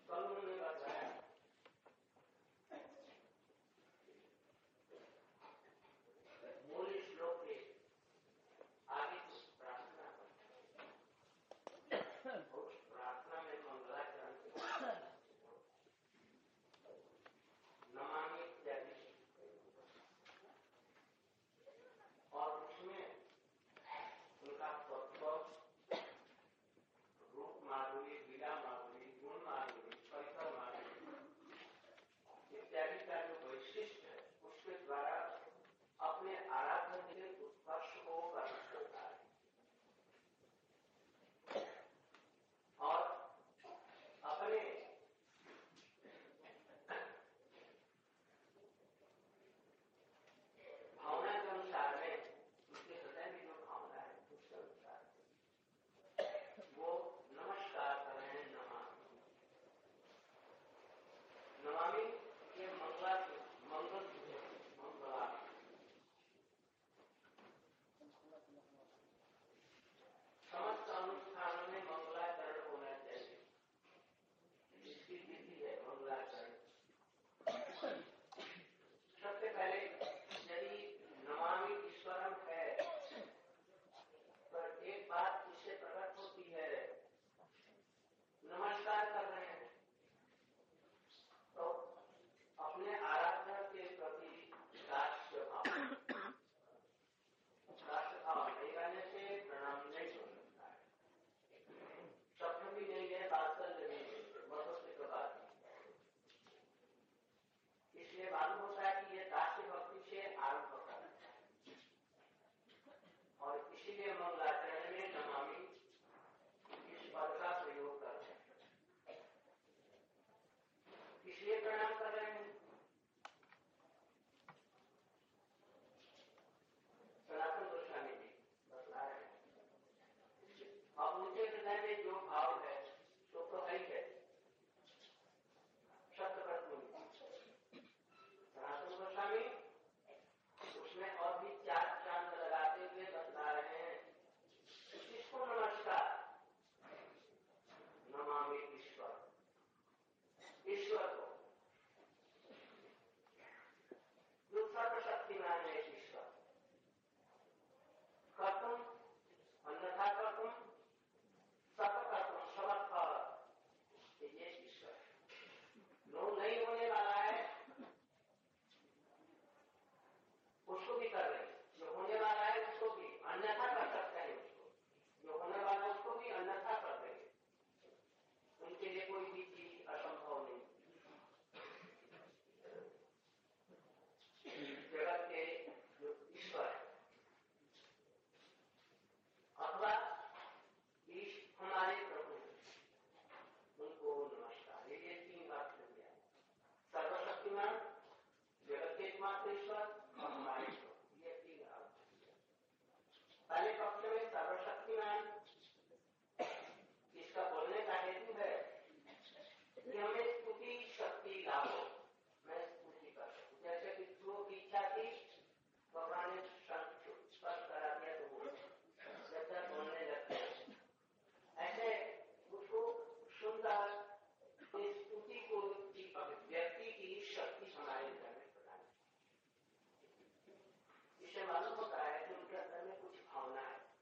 कल उन्होंने बताया मूल श्लोक के आगे कुछ प्रार्थना उस प्रार्थना में मंगलाचरण नमामि इत्यादि और उसमें उनका तत्व रूप माधुरी, लीला माधुरी, गुण माधुरी, परिकर माधुरी इत्यादि का जो वैशिष्ट है उसके द्वारा अपने आराधन के उत्कर्ष को करना होता है और अपने भावना के अनुसार में उसके हृदय में जो भावना है उसके अनुसार वो नमस्कार कर रहे हैं। नमामि ये मंगला समस्त अनुष्ठानों में मंगलाचरण होना चाहिए। इसकी तिथि है मंगलाचरण। सबसे पहले यदि नमामि ईश्वरम है तो एक बात इससे प्रकट होती है, नमस्कार कर रहे हैं तो अपने आराधना के प्रति दास्य भाव नहीं रहने से प्रणाम नहीं हो सकता है। शब्द भी नहीं है, वात्सल्य नहीं है, मधुर की बात नहीं। इसलिए मालूम होता है कि ये दास्य भक्ति से आरंभ होता है और इसीलिए मंगलाचरण में नमामि इस पद का प्रयोग करते हैं। इसलिए प्रणाम कर रहे हैं। सनातन गोस्वामी जी बतला रहे हैं अब उनके हृदय में जो भाव है तो है ही है शब्द प्रत्युनि। सनातन गोस्वामी उसमें और भी चार चांद लगाते हुए बतला रहे हैं किसको नमस्कार। नमामि ईश्वर, ईश्वर को जो सर्वशक्तिमान है ईश्वर। कर्तुम अन्यथा कर्तुम सब कर्तुम समर्थ ये ईश्वर जो नहीं होने वाला है उसको भी कर रहे, जो होने वाला है उसको भी अन्यथा कर सकते हैं, उसको जो होने वाला है उसको भी अन्यथा कर देंगे। उनके लिए कोई भी चीज असंभव नहीं। जगत के जो ईश्वर है अथवा हमारे प्रभु उनको नमस्कार। ये तीन अर्थ दिया, सर्वशक्तिमान, जगत के एकमात्र ईश्वर और हमारे प्रभु, ये तीन अर्थ। पहले पक्ष में सर्वशक्तिमान, इसका बोलने का हेतु है कि हमें स्तुति शक्ति लाभ हो, मैं स्तुति कर सकूं। जैसे कि जो की इच्छा थी भगवान ने स्पष्ट करा दिया तो वो जब बोलने लगते हैं ऐसे उसको सुनकर स्तुति को व्यक्ति की शक्ति हमारे अंदर में प्रदान। इससे मालूम होता है कि उनके अंदर में कुछ भावना है।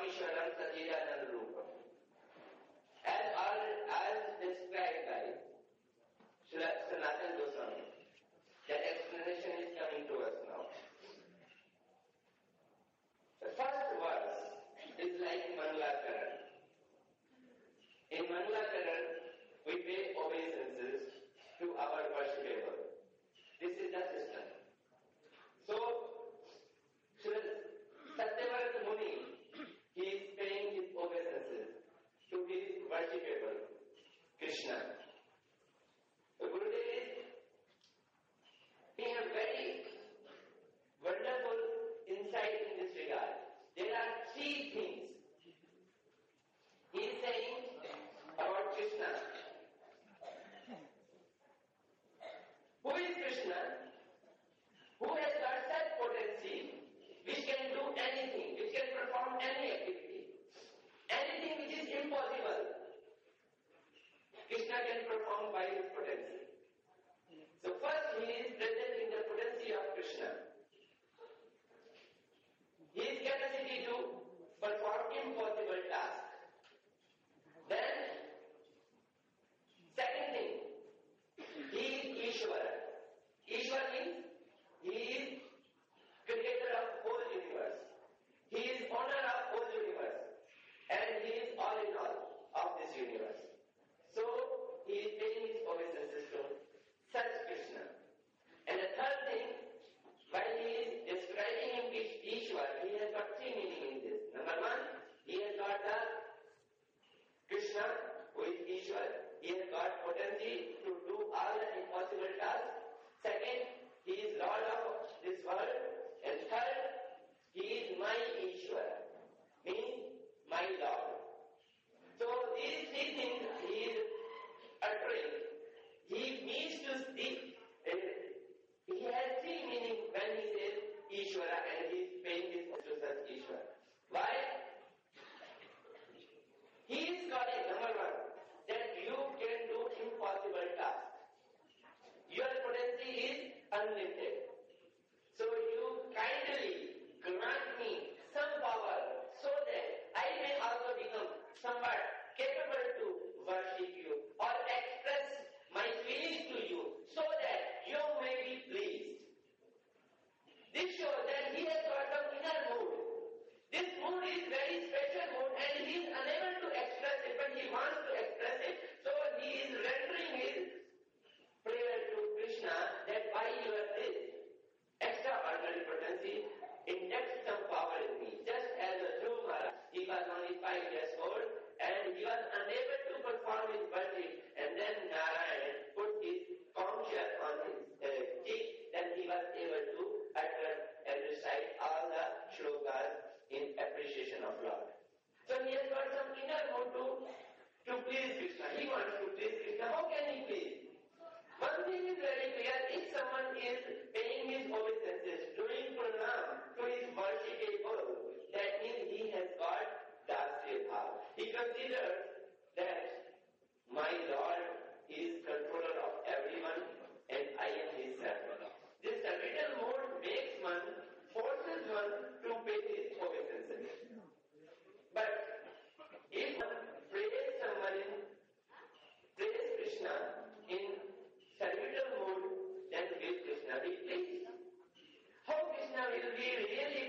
Rameshwaram Sachidanand Rupa. As described by Srila Sanatana Goswami. That explanation is coming to us now. The first verse is like Mangalakaran. In Mangalakaran, we pay obeisances to our worshipable. This is the system. So, Satyavrat Muni, he is paying his obeisances to his worshipable, Krishna. The Gurudev is giving a very wonderful insight in this regard. There are three things. He is saying about Krishna. Who is Krishna? Who has got such potency which can do anything, which can perform any activity. Anything which is impossible, Krishna can perform by his potency. So first he is presenting the potency of Krishna. His capacity to perform impossible tasks. Then, second thing, he is Ishvara. Ishvara means he is creator of whole universe. He is owner of whole universe. And he is all in all of this universe. So, he is paying his obeisances to such Krishna. And the third thing, while he is describing him Ishvara, he has got three meanings in this. Number one, he has got the Krishna, who is Ishvara. He has got potency to do all the impossible tasks. Second, he is Lord of this world. And third, he is my Ishvara, means my Lord. So these three things he is uttering. He means to speak. He has three meanings when he says Ishvara, and he is paying this to such Ishvara. Why? He is calling, number one, that you can do impossible tasks. Your potency is unlimited. So you kindly grant me some power so that I may also become somewhat capable to worship you or express my feelings to you so that you may be pleased. This shows that he has got some inner mood. This mood is very special mood and he is unable to express it, but he wants to express it. So he is rendering his prayer to Krishna that by your this extraordinary potency, inject some power in me. Just as a Dhruv Maharaj, he was only 5 years old and he was unable to perform his worship, and then Narayan put his concha on his cheek, then he was able to utter and recite all the shlokas in appreciation of Lord. So he has got some inner mood to please Krishna. He wants to please Krishna. How can he please? One thing is very clear, if someone is paying his obeisances, doing pranam to his worshipable, that means he has got Dasya Bhav. He considers that my Lord is controller of everyone and I am his servant. This servile mode makes one, forces one to pay his obeisances. But if one praise Krishna in servile mode, then will Krishna be pleased? How Krishna will be really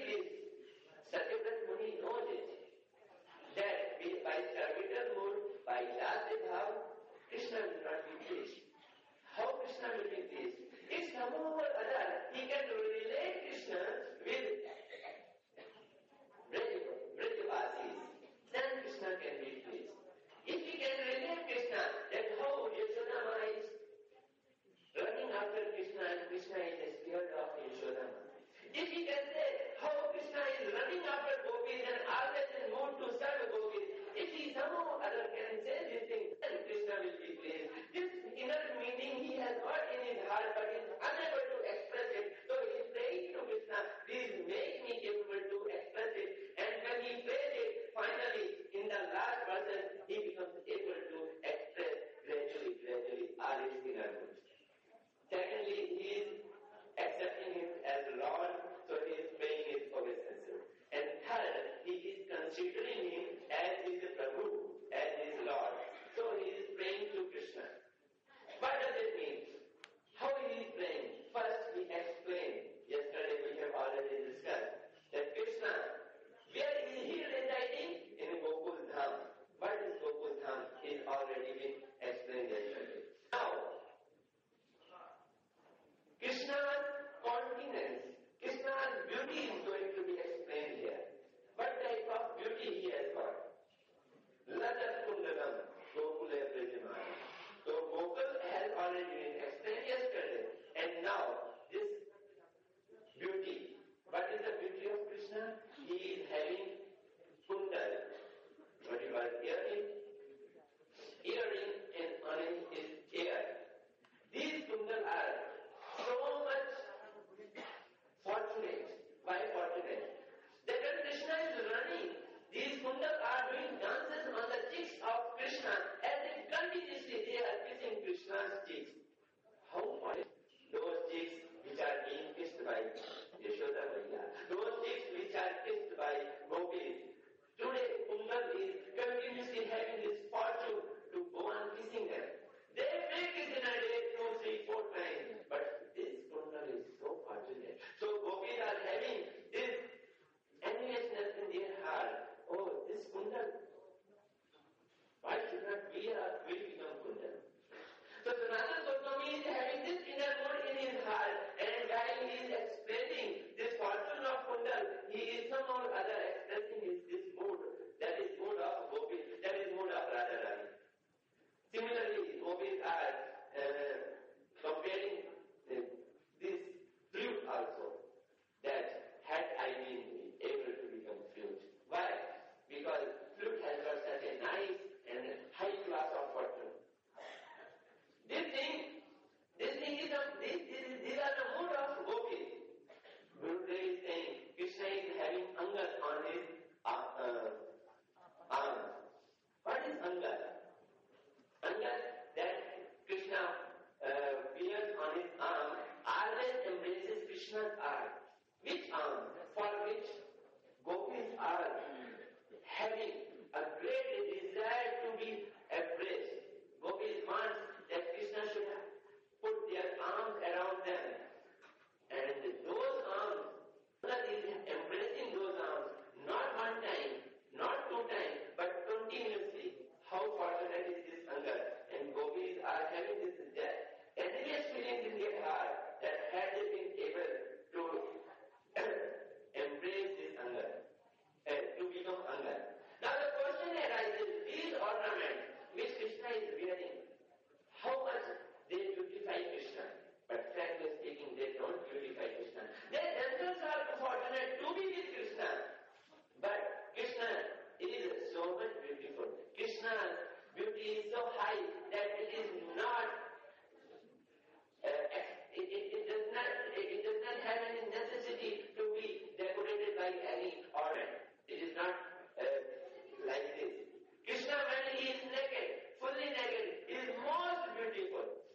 realizes these ornaments which Krishna is wearing, how much they beautify Krishna. But frankly speaking, they don't beautify Krishna. They themselves are fortunate to be with Krishna. But Krishna is so much beautiful. Krishna's beauty is so high that it is not, it does not have any necessity to be decorated by any ornament. It is not like this. Krishna, when he is naked, fully naked, is most beautiful.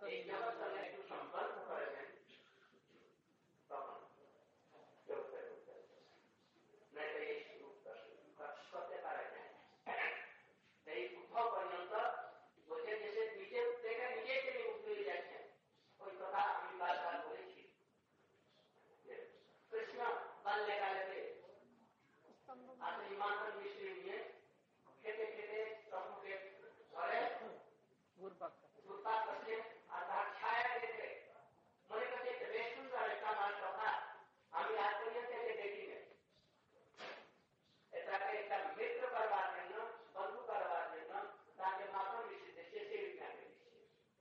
এই জগৎ সঙ্গে একটু সম্পর্ক করেছেন তখন করতে পারে না। এই উদ্ভব পর্যন্ত বলছে যে সে নিজে থেকে নিজেই তিনি উঠে যাচ্ছেন। ওই কথা আমি বারবার বলেছি। কৃষ্ণ বাল্যকালে আপনি মাখন মিশ্রি নিয়ে খেতে খেতে সম্মুখে ঘরে ঘুরপাক করছেন আর তার ছায়া দেখে মনে করছে বেশ সুন্দর একটা আমার কথা আমি আজ পর্যন্ত দেখিনি। এটাকে একটা মিত্র করবার জন্য বন্ধু করবার জন্য তাকে মাখন মিশ্রি দেশে সেই বিজ্ঞানে দিচ্ছে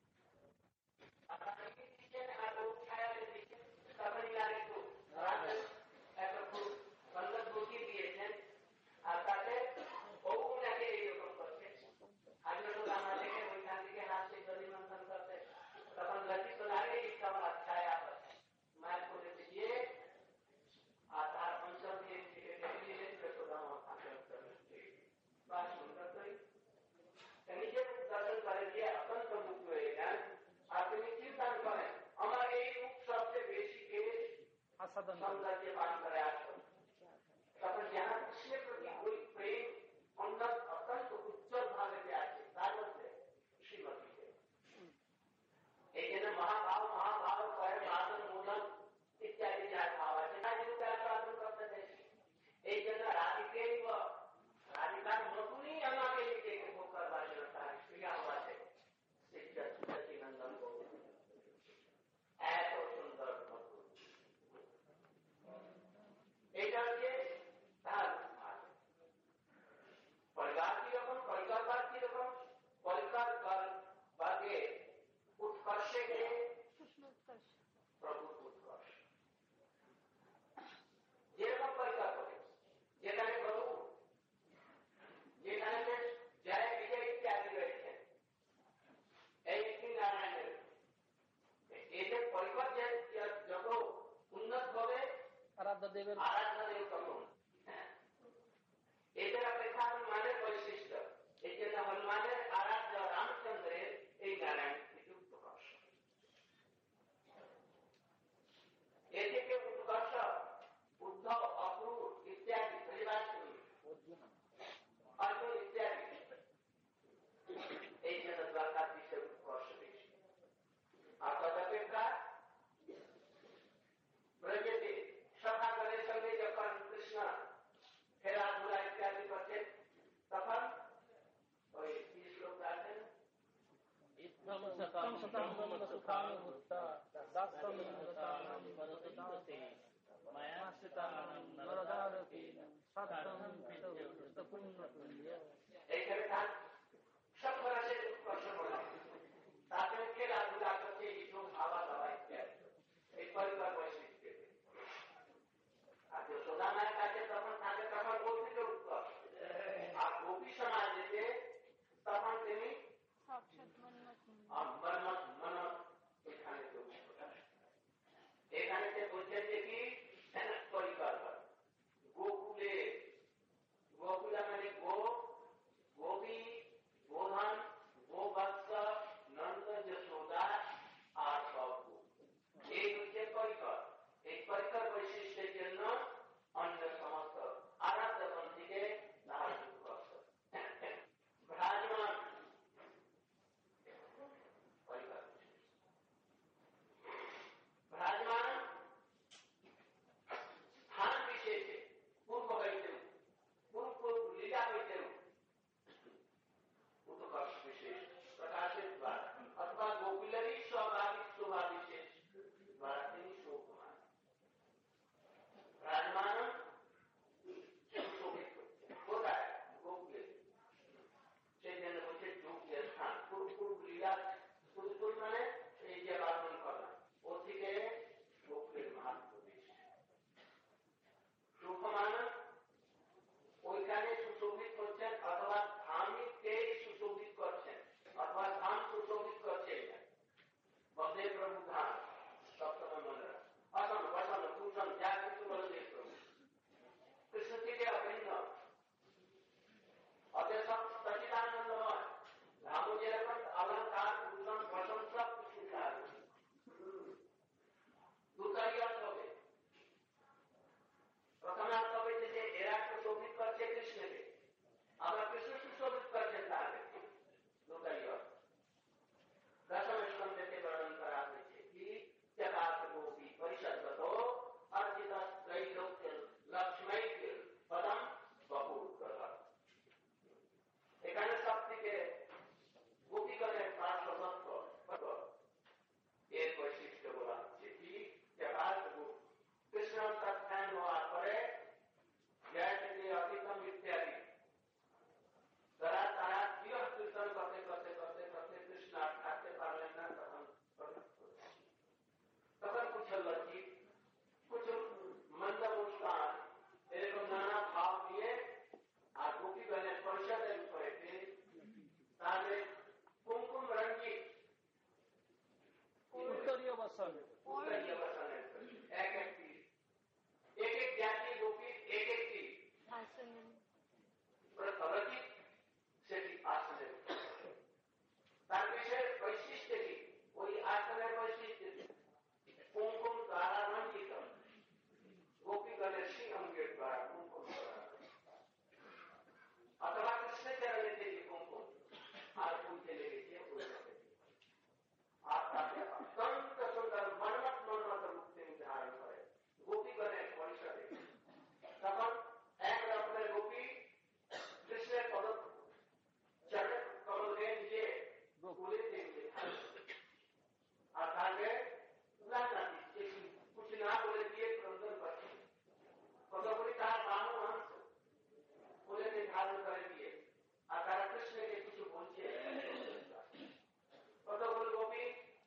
আর ও ছায়া দিচ্ছে তখন একটু একটা খুব বন্ধক বুঝিয়ে দিয়েছেন আর তাতে বউ ওনাকে এইরকম করছে। আগে তো আমরা দেখে ওইখান থেকে হাসছে জলিমন্থন করতে তখন লজ্জিত লাগে আমার ছায়া মায়ের করে দিয়ে আর তার অঞ্চল দিয়ে নিজের দর্শন করে দিয়ে অত্যন্ত মুক্ত হয়ে যান। আর তিনি চিন্তা করেন আমার এই রূপ সবচেয়ে বেশি কে সৌন্দর্য পান করে আসবেন। তখন যারা কৃষ্ণের প্রতি ওই প্রেম অত্যন্ত উজ্জ্বল ভাবে আছে তার মধ্যে শ্রীমতীকে এই জন্য মহাভাব করে মাদন মোদন ইত্যাদি যার ভাব আছে তাই যদি তার প্রার্থন করতে দেখি এই জন্য রাধিকার মতনই আমাকে নিজেকে ভোগ করবার জন্য তার ক্রিয়া আছে নন্দন এত সুন্দর মধুর এইটা হচ্ছে তার পরিবার কিরকম পরিকল্পনা কিরকম পরিকল্পনাকে উৎকর্ষে প্রভুর উৎকর্ষ যেরকম পরিকল্পনা যেখানে প্রভু যেখানে জয় বিজয় ইত্যাদি রয়েছে এই নারায়ণের এদের পরিকল্পনা যত উন্নত হবে আরাধ্য দেব তখন এদের অপেক্ষা হনুমানের বৈশিষ্ট্য এই জন্য হনুমানের আরাধ্য রামচন্দ্রের এই নারায়ণ উৎকর্ষ এ থেকে উৎকর্ষ উদ্ধব অক্রূর ইত্যাদি অর্জুন ইত্যাদি এই জন্য দ্বারকার বিশ্বের উৎকর্ষ বেশি। আর তদপেক্ষা ব্রজেতে সখাগণের সঙ্গে যখন কৃষ্ণ খেলাধুলা ইত্যাদি করছেন তখন ওই কি শ্লোক আছেন এইখানে তার সব রাশের উৎকর্ষ বলা তাদের খেলাধুলা করছে কিছু খাওয়া দাওয়া ইত্যাদি এই পরিবার বৈশিষ্ট্য আর যশোদা মায়ের কাছে তখন থাকে তখন গোপীকে উৎকর্ষ আর গোপী সমাজ যেতে তখন তিনি এখানে বলছেন যে কি পরিকল্পনা গোকুলে গোকুলা মানে গো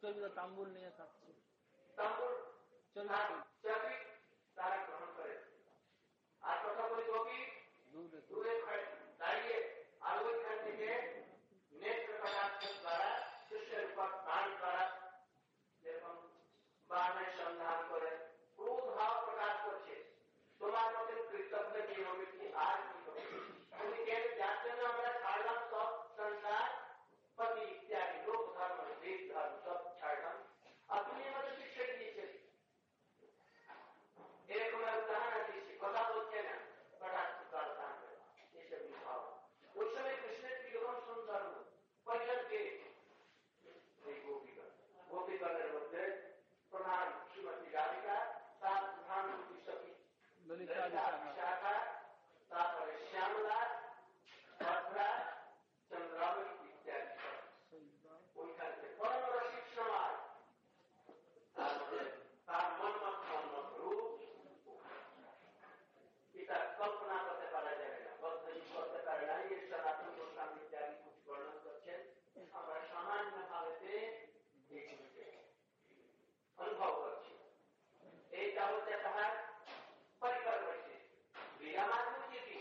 চর্বিটা তাম্বুল নিয়ে খাচ্ছে। তাম্বুল চর্বি তারা গ্রহণ করে। আর কথা বলি কবি দূরে দাঁড়িয়ে আর ওইখান থেকে নেত্র কটাক্ষ দ্বারা শিষ্যের উপর প্রাণ দ্বারা যেরকম বানের সন্ধান করে ক্রোধ ভাব প্রকাশ করছে, তোমার মতন কৃতজ্ঞ কি হবে কি আর কি হবে, তুমি কেন যার জন্য আমরা ছাড়লাম সব সংসার পতি ইত্যাদি লোক ধর্ম দেব ধর্ম সব ছাড়লাম, আর তুমি আমাদের শিক্ষা দিয়েছেন। এরকম উদাহরণ দিয়েছি, কথা বলছে না প্রকাশ এসব ভাব। ওই সময় কৃষ্ণের কিরকম সুন্দর কয়েকজনকে এই গোপীগণ, গোপীগণের মধ্যে প্রধান শ্রীমতী রাধিকা, তার প্রধান সখী ললিতা বিশাখা, তারপরে শ্যামলা, ভদ্রা, চন্দ্রাবলী ইত্যাদি ওইখান থেকে পরম রসিক সমাজ। তার মন্মথ রূপ এটা কল্পনা করতে পারা যাবে না, করতে পারে না। এর সনাতন গোস্বামী ইত্যাদি কিছু বর্ণন করছেন, আমরা সামান্য ভাবে অনুভব করছি। এইটা হচ্ছে তাহার পরিকর বৈশিষ্ট্য। লীলা মাধুর্য কি?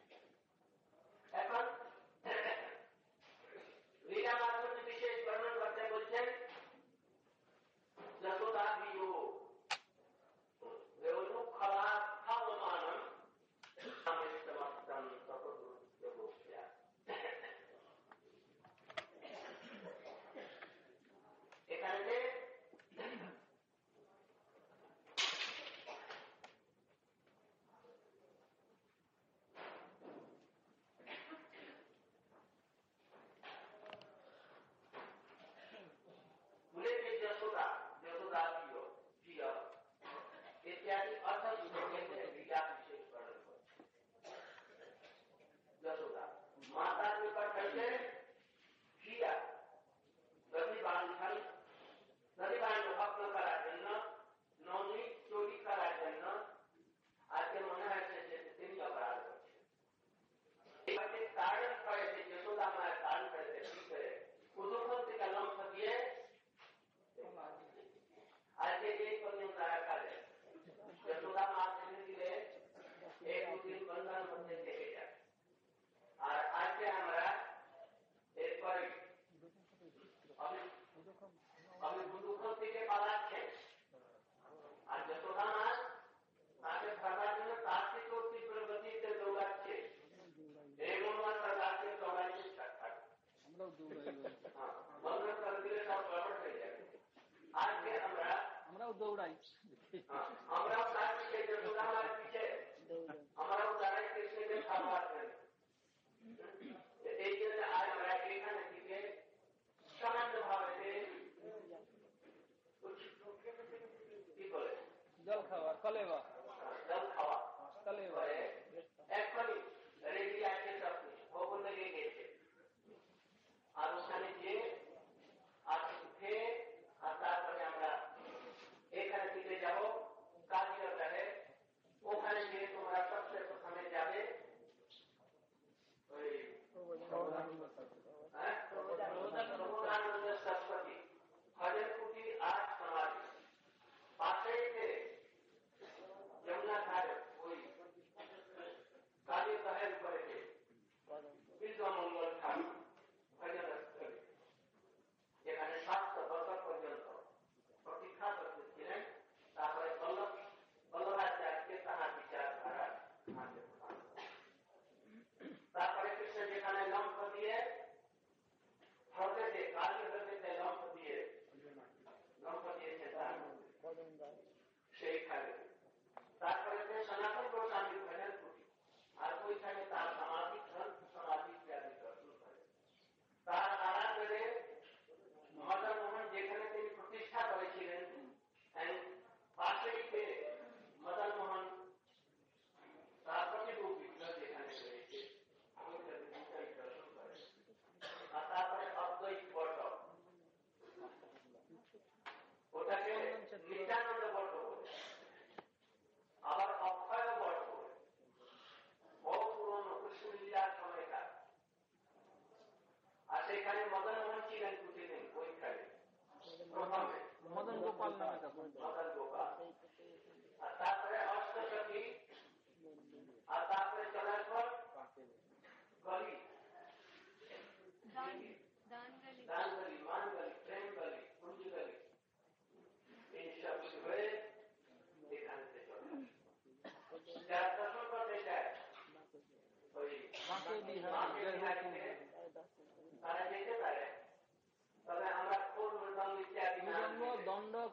এখন লীলা মাধুর্য বিশেষ বর্ণন করতে বলছেন যশোদা বিয়োগ এখানে যশোদা প্রিয় ইত্যাদি অর্থাৎ বিশেষ বর্ণন করছে। যশোদা মাতার নিকট হইতে ক্রিয়া নদীবান ভগ্ন করার জন্য, নদী চুরি করার জন্য আজকে মনে হয়েছে যে তিনি অপরাধ করছেন। এটাকে কারণ করেছে যশোদা মায়ের কারণ করেছে কি করে উদুখন থেকে লম্ফ দিয়ে আজকে এই পর্যন্ত রাখা যায়। যশোদা মা ছেড়ে দিলে এই দুদিন বন্ধার মধ্যে থেকে যায়। আর আজকে আমরা এরপরে আমি দুদুখন থেকে পালাচ্ছেন, আর যশোদা মা তাকে ধরার জন্য তার থেকেও তীব্র গতিতে দৌড়াচ্ছে। এই মনোমান তাকে দৌড়াইতে বন্ধ করে দিলে সব গড়বড় হয়ে যাবে। আজকে আমরাও দৌড়াই, আমরাও তার পিছিয়ে যশোদা মার পিছিয়ে আমরাও দাঁড়াই কৃষ্ণকে খাবার দেন। এই জন্য আজ আমরা এখানে থেকে সামান্য ভাবে কি বলে জল খাওয়া, কলেবা জল খাওয়া, কলেবা এখনই রেডি আছে সব কিছু, ভোগ লেগে গেছে। আর ওখানে যে আসছে, আর তারপরে আমরা এখানে থেকে যাবো কালীঘাটে। ওখানে গিয়ে তোমরা সবচেয়ে প্রথমে যাবে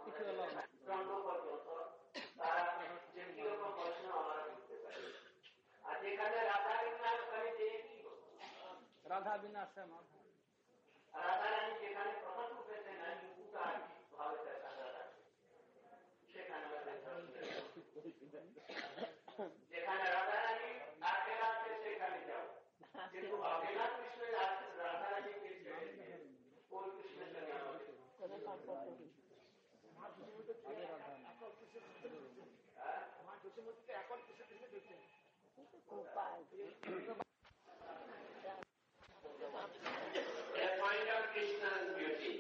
চন্দ্র পর্যন্ত তারা যে কিরকম বৈষ্ণব আমরা বুঝতে পারি। আর যেখানে রাধা বিন্যাস করে যে কি রাধা বিনাশ রাধা রানী যেখানে প্রথম রূপেতে নাই মুকুটার ভাবে রাধা সেখানে যেখানে রাধা রানী আগে আছে সেখানে যাও, কিন্তু অবিনা কৃষ্ণের রাধা রানীকে কোন কৃষ্ণের সঙ্গে আমাদের A point of Krishna's beauty.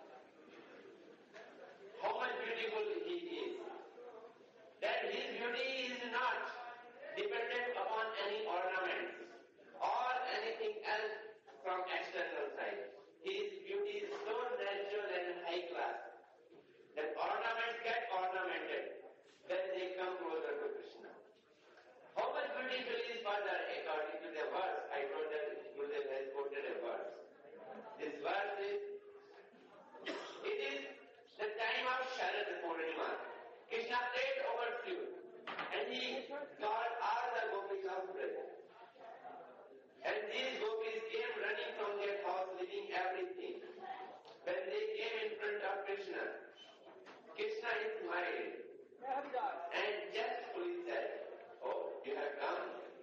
How much beautiful he is. That his beauty is not dependent upon any ornaments or anything else from external side. His beauty is so natural and high class that ornaments get ornamented when they come closer to Krishna. How much beautiful is further according to the verse? I told that Gurudev has quoted a verse. This verse is, it is the time of Sharad Purnima. Krishna played over flute and he got all the gopis of Braj. And these gopis came running from their house leaving everything. When they came in front of Krishna, Krishna is smiled and justly said, "Oh, you have come.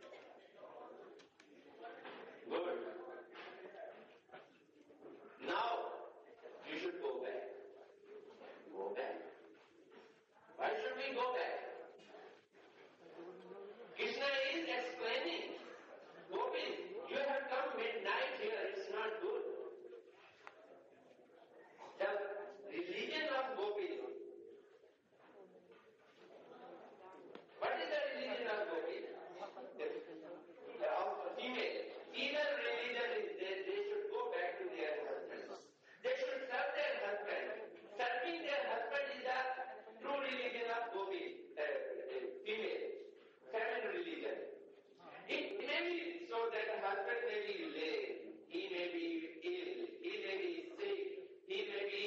Good. Now, you should go back." Go back? Why should we go back? Krishna is explaining, "Gopis, you have come midnight here, it's not good." The religion of gopis. What is the religion of gopis? Of female. Female religion is they should go back to their husbands. They should serve their husband. Serving their husband is the true religion of gopis, female, feminine religion. It may be so that the husband may be late, he may be ill, he may be sick, he may be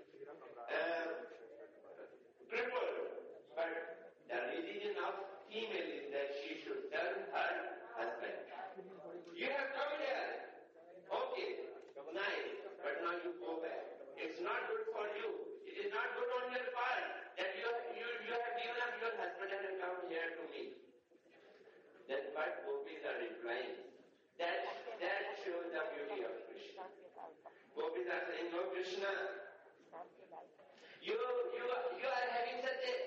crippled, but the religion of female is that she should serve her husband. You have come here, okay, nice, but now you go back. It's not good for you. It is not good on your part that you have given up your husband and have come here to me. That's what gopis are implying. That shows the beauty of Krishna. Gopis are saying, "No, Krishna, you are having such a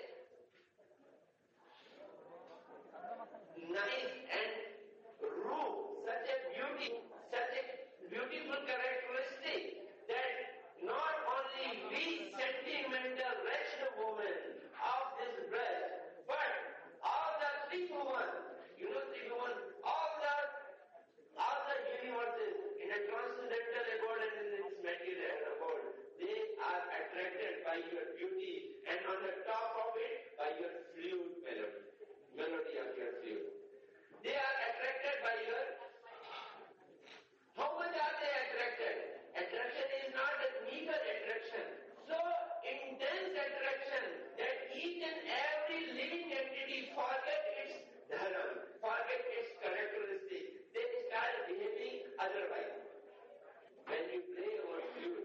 nice and root, such a beautiful characteristic that not only we sentimental wretched women of this breast, but all the Tribhuvan, all the universes in a transcendental abode and in its material abode, they are attracted by your beauty, and on the top of it, by your flute melody of your flute. They are attracted by your... How much are they attracted? Attraction is not a meager attraction. So intense attraction that each and every living entity forget its dharma, forget its characteristic. They start behaving otherwise. When you play on flute,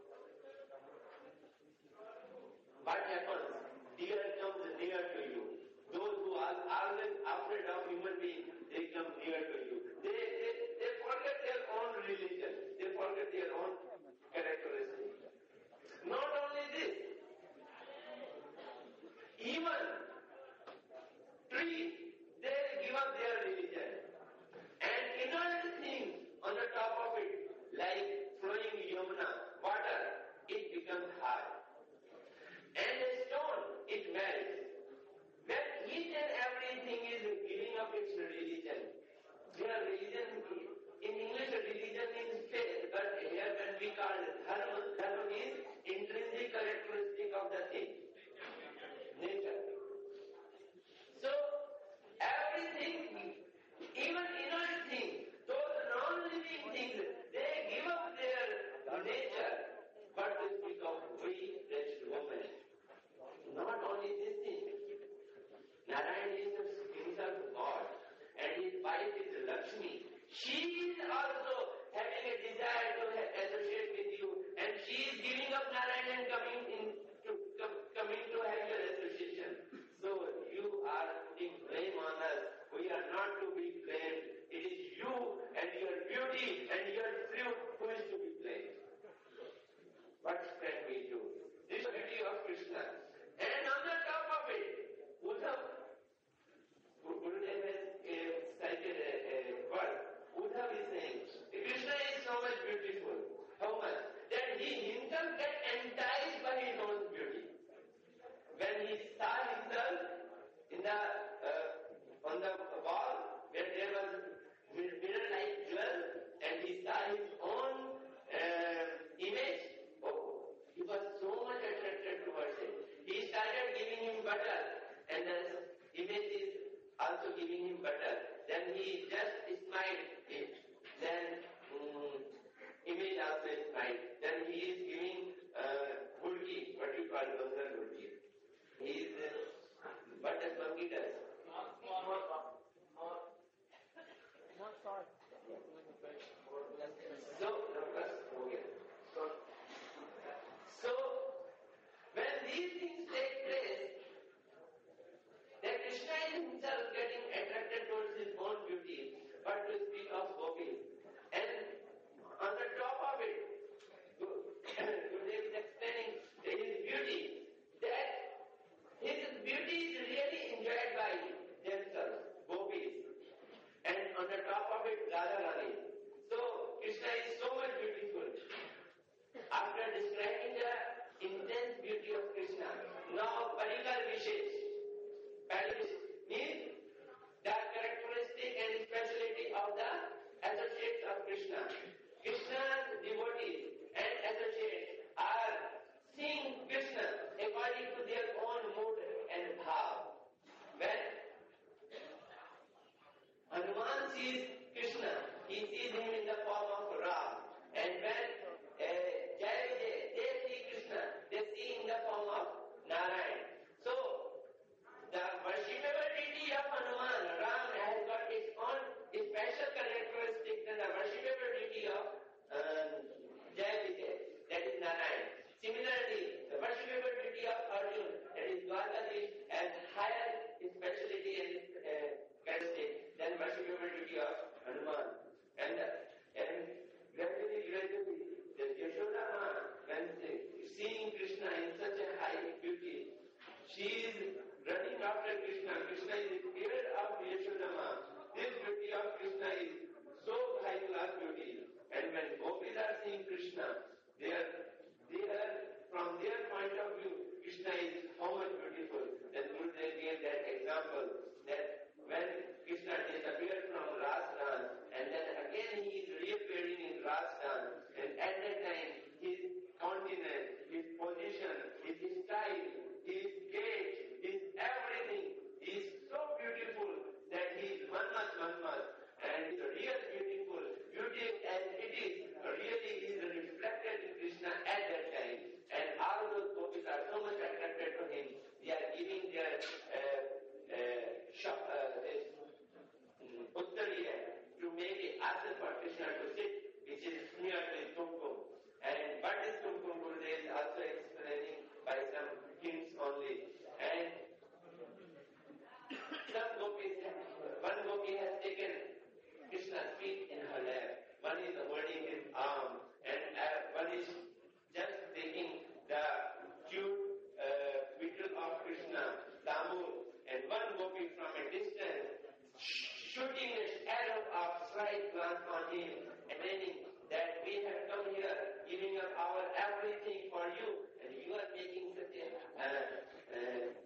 what happens? Deer comes near to you. Those who are always afraid of human beings, they come near to you. They forget their own religion. They forget their own characteristics. Not only this, even trees, they give up their religion. And inert things on the top of it, like flowing Yamuna, water, it becomes hard. And a stone, it melts. When each and everything is giving up its religion, their religion, in English religion means faith, but here when we call it dharma, dharma means intrinsic characteristic of the thing, nature. So, everything, even inert things, those non-living things, they give up their nature, but they become weak, wretched women. on the wall where there was mirror-like jewel, and he saw his own image. Oh, he was so much attracted towards it. He started giving him butter, and the image is also giving him butter. Then he just smiled it. Then image also smiled. Then he is giving burki, what you call Bangal burki. He is what does monkey does? More salt. So, when these things take place, then Krishna is himself getting attracted towards his own beauty, but to speak of gopis. And on the top of it, Gurudev is explaining his beauty, that his beauty is really enjoyed by themselves, gopis. And on the top of it, Radharani. So, Krishna is so much beautiful. After describing the intense beauty of Krishna, now Parikar Vishesh. Parikar means the characteristic and speciality of the associates of Krishna. Krishna's devotees and associates are seeing Krishna according to their own mood and bhav. When Hanuman sees Krishna, he sees him in the form of Ram. And when Jai Vijay, they see Krishna, they see in the form of Narayan. So, the worshipable deity of Hanuman, Ram, has got its own special characteristics than the worshipable deity of Jai Vijay, that is Narayan. Similarly, the worshipable deity of Arjun, that is Dwarkadish, has higher speciality and characteristics than worshipable deity of Hanuman. And gradually, the Yashoda Ma, when seeing Krishna in such a high beauty, she is running after Krishna. Krishna is scared of Yashoda Ma. This beauty of Krishna is so high class beauty. And when gopis are seeing Krishna, they are from their point of view, Krishna is how much beautiful. Then Gurudev gave that example that when Krishna disappeared from Ras dance, and then again he is reappearing in Ras dance, and at that time his countenance, his position, his style, his gait, his everything is so beautiful that he is Manmas, and it's real beautiful. Beauty as it is, really is reflected in Krishna at that time. And all those gopis are so much attracted to him. They are giving their uttariya to make it asana for Krishna to sit, which is near to his kumkum. And what is kumkum, Gurudev is also explaining by some hints only. And some gopis, one gopi has taken Krishna's feet in her lap. One is holding his arm, and one is just taking the cute beetle of Krishna, Tamur, and one gopi from a distance shooting a arrow of slight glance on him, and meaning that we have come here giving up our everything for you, and you are making such a